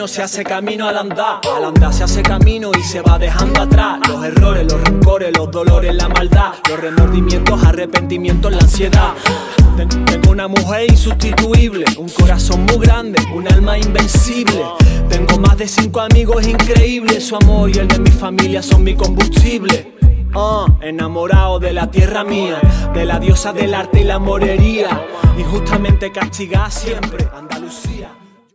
se hace camino al andar. Al andar se hace camino y se va dejando atrás los errores, los rencores, los dolores, la maldad, los remordimientos, arrepentimientos, la ansiedad. Tengo una mujer insustituible, un corazón muy grande, un alma invencible. Tengo más de 5 amigos increíbles, su amor y el de mi familia son mi combustible. Enamorado de la tierra mía, de la diosa del arte y la morería, injustamente castigada siempre, Andalucía.